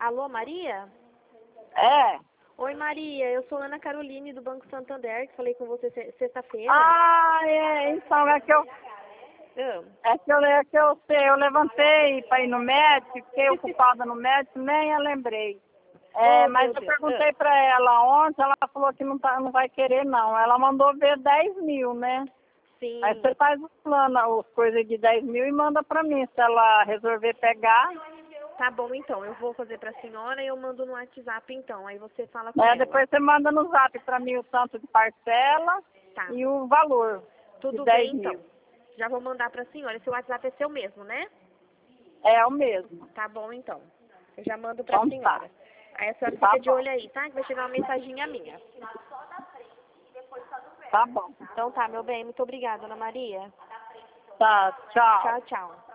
Alô, Maria? É. Oi, Maria, eu sou Ana Caroline do Banco Santander, que falei com você sexta-feira. Ah, então eu levantei para ir no médico, fiquei ocupada no médico, nem eu lembrei. Oh, Mas meu eu Deus. perguntei para ela ontem, ela falou que não vai querer não. Ela mandou ver 10 mil, né? Sim. Aí você faz o plano, as coisas de 10 mil e manda para mim, se ela resolver pegar. Tá bom, então, eu vou fazer pra senhora e eu mando no WhatsApp, então, aí você fala com ela. Depois você manda no zap para mim o tanto de parcela Tá. e o valor Tudo de 10 bem, então. mil. Já vou mandar pra senhora. Esse WhatsApp é seu mesmo, né? É o mesmo. Tá bom, então. Eu já mando pra Então senhora. tá. Aí a senhora Tá fica de bom. olho aí, tá? Que vai chegar uma mensaginha minha. Tá bom. Então tá, meu bem. Muito obrigada, Ana Maria. Tá, tchau. Tchau, tchau.